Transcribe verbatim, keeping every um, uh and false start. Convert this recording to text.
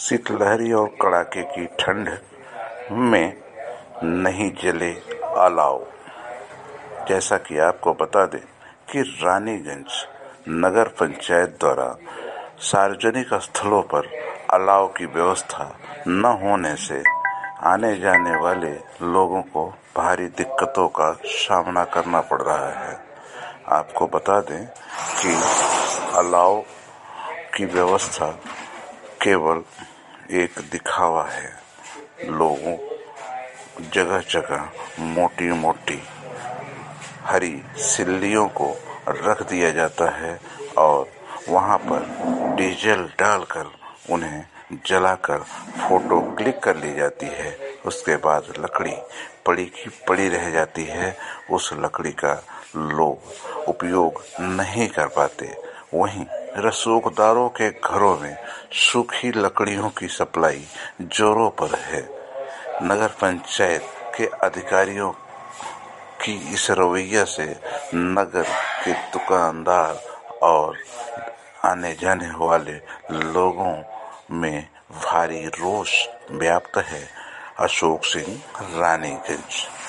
शीतलहरी और कड़ाके की ठंड में नहीं जले अलाव। जैसा कि आपको बता दें कि रानीगंज नगर पंचायत द्वारा सार्वजनिक स्थलों पर अलाव की व्यवस्था न होने से आने जाने वाले लोगों को भारी दिक्कतों का सामना करना पड़ रहा है। आपको बता दें कि अलाव की व्यवस्था केवल एक दिखावा है। लोगों जगह जगह मोटी मोटी हरी सिल्लियों को रख दिया जाता है और वहां पर डीजल डालकर उन्हें जलाकर फोटो क्लिक कर ली जाती है। उसके बाद लकड़ी पड़ी की पड़ी रह जाती है। उस लकड़ी का लोग उपयोग नहीं कर पाते। वहीं रसूखदारों के घरों में सूखी लकड़ियों की सप्लाई जोरों पर है। नगर पंचायत के अधिकारियों की इस रवैया से नगर के दुकानदार और आने जाने वाले लोगों में भारी रोष व्याप्त है। अशोक सिंह, रानीगंज।